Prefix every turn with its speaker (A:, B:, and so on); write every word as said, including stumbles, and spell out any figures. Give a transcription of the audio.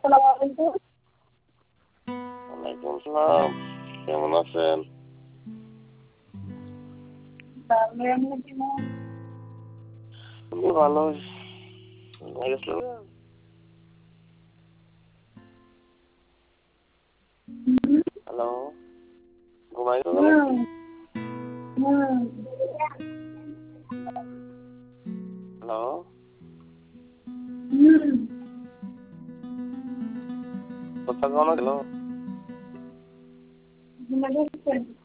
A: আসসালামু আলাইকুম।
B: ওয়ালাইকুম আসসালাম। কেমন আছেন?
A: তাহলে আপনি কেমন?
B: আমি ভালো। ঘুমাই গেছিলেন?
A: হুম,
B: হ্যালো, ঘুমাই গেলেন
A: হুম,
B: নাকি?
A: হুম,
B: হ্যালো,
A: হুম,
B: কথা কনো গেল?
A: ঘুমাই গেছেন?